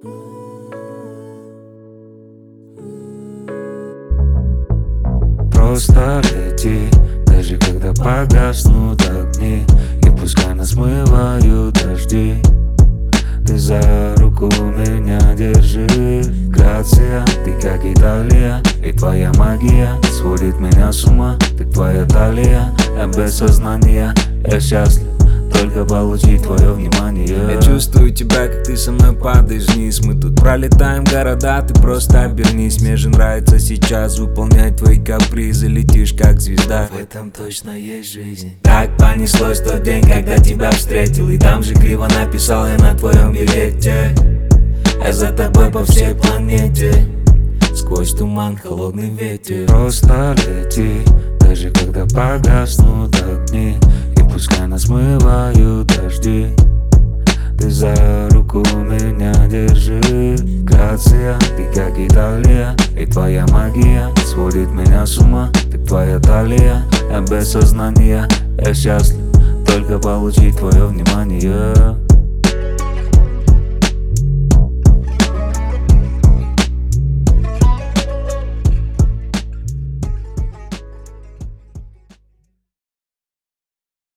Просто лети, даже когда погаснут огни, и пускай нас смывают дожди. Ты за руку меня держи, грация, ты как Италия, и твоя магия сводит меня с ума. Ты твоя талия, я без сознания, я счастлив только получить твое внимание. Я чувствую тебя, как ты со мной падаешь вниз. Мы тут пролетаем города, ты просто обернись. Мне же нравится сейчас выполнять твои капризы. Летишь как звезда, в этом точно есть жизнь. Так понеслось в тот день, когда тебя встретил, и там же криво написал я на твоем билете: я за тобой по всей планете. Сквозь туман холодный ветер. Просто лети, даже когда погаснут огни, и пускай нас смывают дожди. Ты за руку меня держи, грация, ты как Италия, и твоя магия сводит меня с ума. Ты твоя талия, я без сознания, я счастлив только получить твое внимание.